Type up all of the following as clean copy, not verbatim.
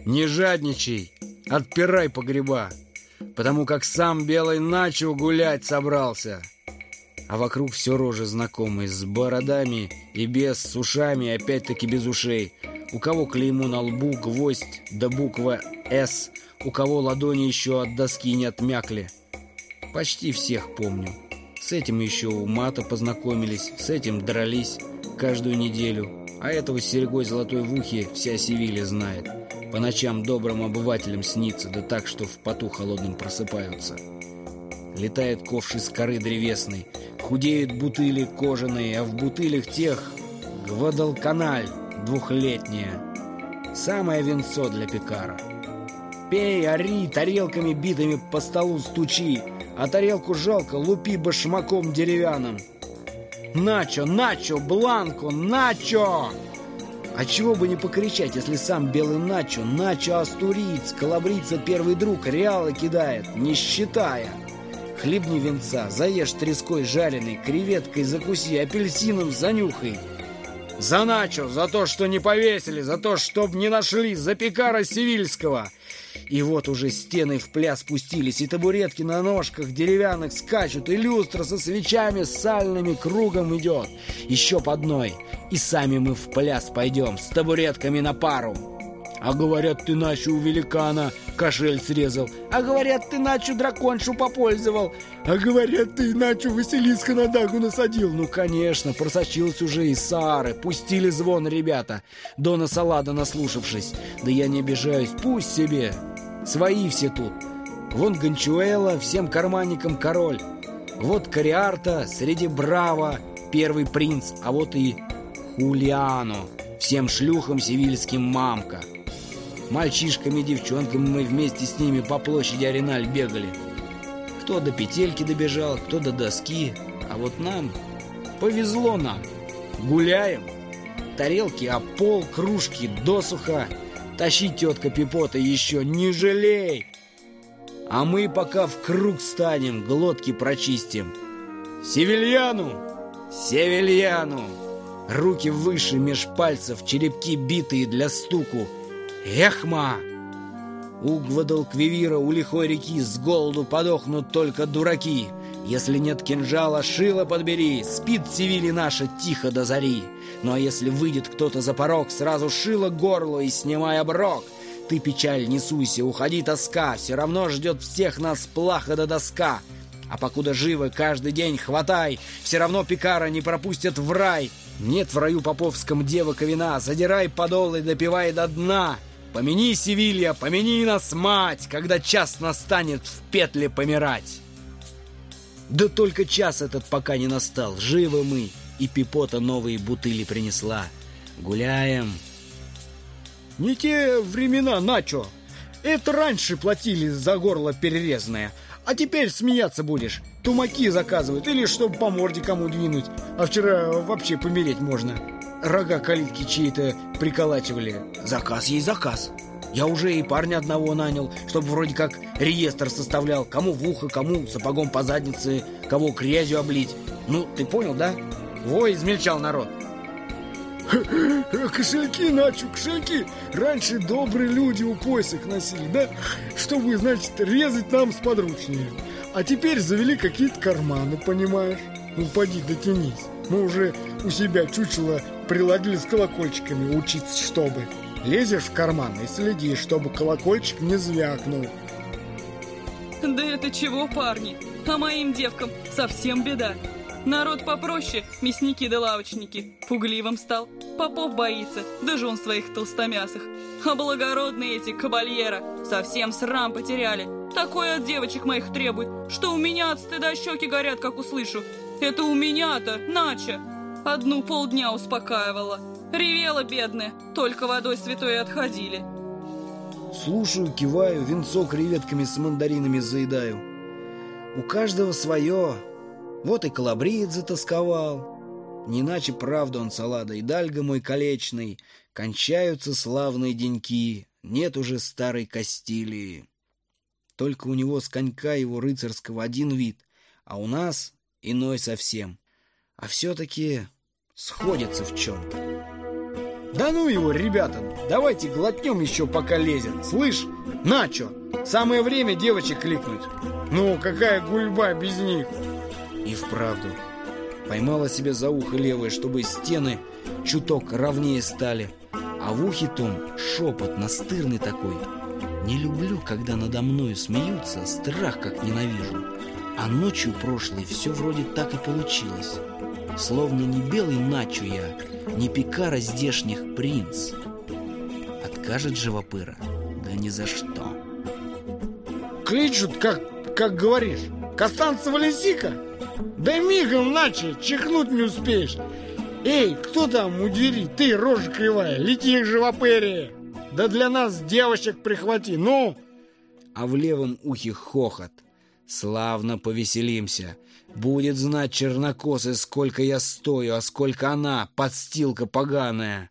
Не жадничай, отпирай погреба, потому как сам белый начал гулять собрался. А вокруг все рожи знакомые, с бородами и без, с ушами, опять-таки без ушей. У кого клеймо на лбу, гвоздь да буква «С», у кого ладони еще от доски не отмякли. Почти всех помню. С этим еще у мата познакомились, с этим дрались каждую неделю. А этого с серьгой золотой в ухе вся Севилья знает. По ночам добрым обывателям снится, да так, что в поту холодным просыпаются. Летает ковш из коры древесной, худеют бутыли кожаные, а в бутылях тех гвадалканаль двухлетняя. Самое венцо для пекара. Пей, ори, тарелками битыми по столу стучи, а тарелку жалко, лупи башмаком деревянным. Начо, начо, бланко, начо! А чего бы не покричать, если сам белый начо, начо астуриец, калабрийца первый друг, реалы кидает, не считая. Хлебни венца, заешь треской жареной, креветкой закуси, апельсином занюхай. За начо, за то, что не повесили, за то, чтоб не нашли, за пекара севильского. И вот уже стены в пляс спустились, и табуретки на ножках деревянных скачут, и люстра со свечами сальными кругом идет. Еще по одной, и сами мы в пляс пойдем, с табуретками на пару. А говорят, ты начо у великана кошель срезал. А говорят, ты начо драконшу попользовал. А говорят, ты начо Василиска на дагу насадил. Ну, конечно, просочился уже из Саары. Пустили звон ребята, Дона Салада наслушавшись. Да я не обижаюсь, пусть себе. Свои все тут. Вон Гончуэла, всем карманникам король. Вот Кориарта, среди Браво, первый принц. А вот и Хулиано, всем шлюхам севильским мамка. Мальчишками и девчонками мы вместе с ними по площади Ареналь бегали. Кто до петельки добежал, кто до доски. А вот нам повезло нам. Гуляем. Тарелки о пол, кружки досуха. Тащи, тетка Пипота, еще не жалей. А мы пока в круг станем, глотки прочистим. Севильяну! Севильяну! Руки выше меж пальцев, черепки битые для стуку. Эхма! У Гвадалквивира, у лихой реки с голоду подохнут только дураки. Если нет кинжала, шило подбери, спит Севилья наша тихо до зари. Ну а если выйдет кто-то за порог, сразу шило горло и снимай оброк. Ты, печаль, не суйся, уходи, тоска, все равно ждет всех нас плаха до доска. А покуда живы, каждый день хватай, все равно пекара не пропустят в рай. Нет в раю поповском девок и вина, задирай подол и допивай до дна. Помяни, Севилья, помяни нас, мать, когда час настанет в петле помирать. Да только час этот пока не настал, живы мы, и Пипота новые бутыли принесла. Гуляем. Не те времена, начо. Это раньше платили за горло перерезанное, а теперь смеяться будешь. Тумаки заказывают или чтобы по морде кому двинуть, а вчера вообще помереть можно. Рога калитки чьи-то приколачивали. Заказ есть заказ. Я уже и парня одного нанял, чтобы вроде как реестр составлял. Кому в ухо, кому сапогом по заднице, кого грязью облить. Ну, ты понял, да? Во, измельчал народ. Кошельки, начо, кошельки. Раньше добрые люди у поясок носили, да? Чтобы, значит, резать нам сподручнее. А теперь завели какие-то карманы, понимаешь? Ну, поди, дотянись. Мы уже у себя чучело приладили с колокольчиками учиться, чтобы. Лезешь в карман и следишь, чтобы колокольчик не звякнул. Да это чего, парни? А моим девкам совсем беда. Народ попроще, мясники да лавочники. Пугливым стал. Попов боится, да жен своих толстомясых. А благородные эти кабальера совсем срам потеряли. Такое от девочек моих требует, что у меня от стыда щеки горят, как услышу. Это у меня-то, начо. Одну полдня успокаивала. Ревела бедная, только водой святой и отходили. Слушаю, киваю, венцо креветками с мандаринами заедаю. У каждого свое. Вот и калабриец затасковал. Не иначе правда он, Салада, и Дальго мой колечный. Кончаются славные деньки, нет уже старой Кастилии. Только у него с конька его рыцарского один вид, а у нас иной совсем. А все-таки сходится в чем-то. Да ну его, ребята, давайте глотнем еще пока лезет. Слышь, Начо, самое время девочек кликнуть. Ну, какая гульба без них? И вправду, поймала себя за ухо левое, чтобы стены чуток ровнее стали. А в ухе том шепот настырный такой. Не люблю, когда надо мною смеются, страх как ненавижу. А ночью прошлой все вроде так и получилось. Словно не белый Начо я, не пекара здешних принц. Откажет живопыра? Да ни за что. Кличут, как говоришь, Костанцева лисика? Да мигом, Начо, чихнуть не успеешь. Эй, кто там у двери? Ты, рожа кривая, лети к живопыре. Да для нас девочек прихвати, ну! А в левом ухе хохот. Славно повеселимся. Будет знать чернокосый, сколько я стою, а сколько она, подстилка поганая.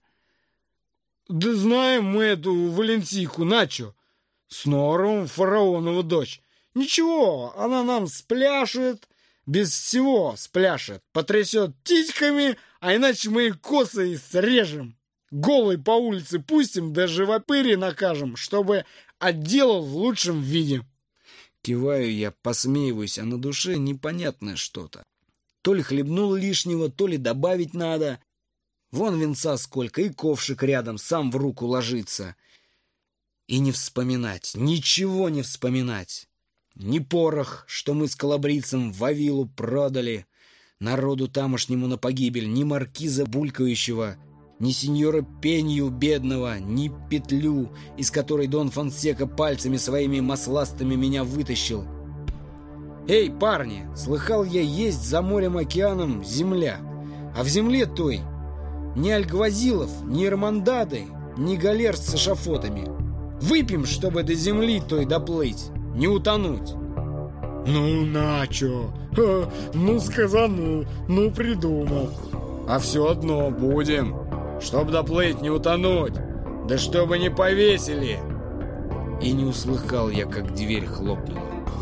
Да знаем мы эту Валентийку, Начо. С норовом фараонова дочь. Ничего, она нам спляшет, без всего спляшет, потрясет титьками, а иначе мы их косой срежем. Голой по улице пустим, да живопыре накажем, чтобы отделал в лучшем виде. Киваю я, посмеиваюсь, а на душе непонятное что-то. То ли хлебнул лишнего, то ли добавить надо. Вон венца сколько, и ковшик рядом, сам в руку ложится. И не вспоминать, ничего не вспоминать. Ни порох, что мы с колобрицем в Вавилу продали народу тамошнему на погибель, ни маркиза булькающего, ни сеньора Пенью бедного, ни петлю, из которой Дон Фонсека пальцами своими масластыми меня вытащил. Эй, парни, слыхал я, есть за морем-океаном земля, а в земле той ни альгвазилов, ни эрмандады, ни галер с эшафотами. Выпьем, чтобы до земли той доплыть, не утонуть. Ну, Начо, ну сказанул, ну придумал. А все одно будем, чтоб доплыть, не утонуть, да чтобы не повесили. И не услыхал я, как дверь хлопнула.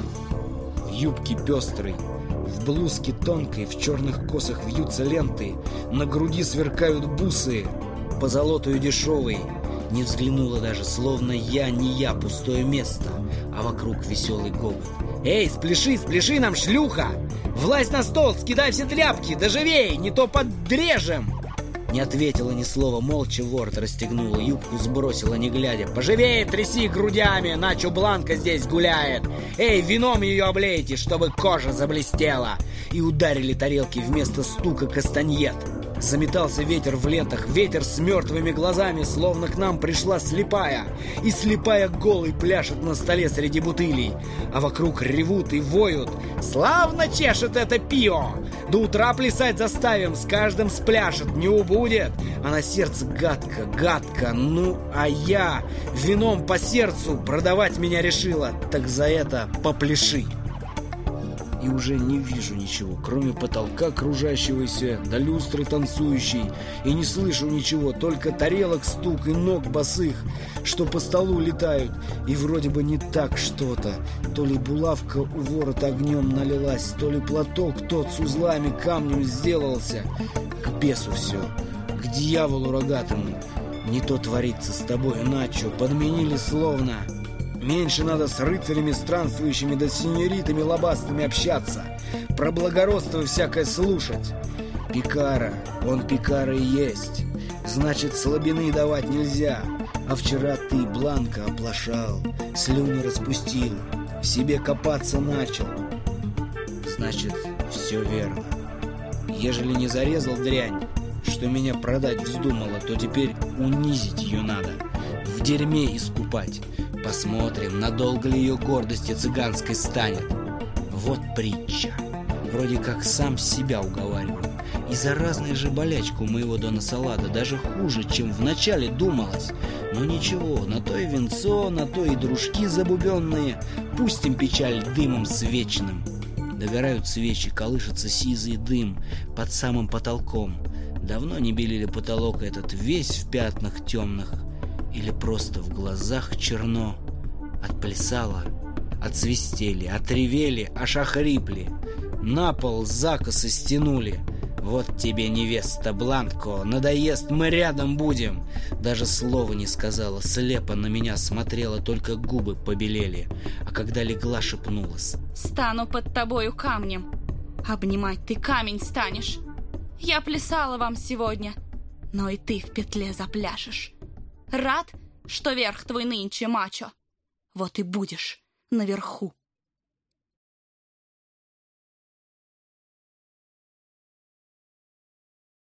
В юбке пестрой, в блузке тонкой, в черных косах вьются ленты, на груди сверкают бусы, позолотою дешевой. Не взглянула даже, словно я не я, пустое место, а вокруг веселый говор. «Эй, спляши нам, шлюха! Влазь на стол, скидай все тряпки, да живей, не то подрежем!» Не ответила ни слова, молча ворот расстегнула, юбку сбросила, не глядя. «Поживее тряси грудями, Начо Бланка здесь гуляет! Эй, вином ее облейте, чтобы кожа заблестела!» И ударили тарелки вместо стука кастаньет. Заметался ветер в лентах, ветер с мертвыми глазами, словно к нам пришла слепая. И слепая голой пляшет на столе среди бутылей. А вокруг ревут и воют. «Славно чешет это пиво! До утра плясать заставим, с каждым спляшет, не убудет!» А на сердце гадко, гадко, ну а я вином по сердцу продавать меня решила. Так за это попляши. И уже не вижу ничего, кроме потолка кружащегося, до люстры танцующей, и не слышу ничего, только тарелок стук и ног босых, что по столу летают, и вроде бы не так что-то. То ли булавка у ворота огнем налилась, то ли платок тот с узлами камнем сделался. К бесу все, к дьяволу рогатому. Не то творится с тобой, Начо, подменили словно. Меньше надо с рыцарями странствующими да с сеньоритами лобастыми общаться, про благородство всякое слушать. Пикара, он пикара и есть, значит, слабины давать нельзя. А вчера ты, Бланка, оплошал, слюни распустил, в себе копаться начал. Значит, все верно. Ежели не зарезал дрянь, что меня продать вздумала, то теперь унизить ее надо, в дерьме искупать. Посмотрим, надолго ли ее гордости цыганской станет. Вот притча. Вроде как сам себя уговариваю. И заразная же болячка у моего Дона Салада даже хуже, чем вначале думалось. Но ничего, на то и венцо, на то и дружки забубенные. Пустим печаль дымом свечным. Догорают свечи, колышется сизый дым под самым потолком. Давно не белили потолок этот, весь в пятнах темных. Или просто в глазах черно. Отплясало, отсвистели, отревели, аж охрипли. На пол закосы стянули. Вот тебе невеста, Бланко, надоест, мы рядом будем. Даже слова не сказала, слепо на меня смотрела, только губы побелели. А когда легла, шепнулась: стану под тобою камнем. Обнимать ты камень станешь. Я плясала вам сегодня, но и ты в петле запляшешь. Рад, что верх твой нынче мачо? Вот и будешь наверху.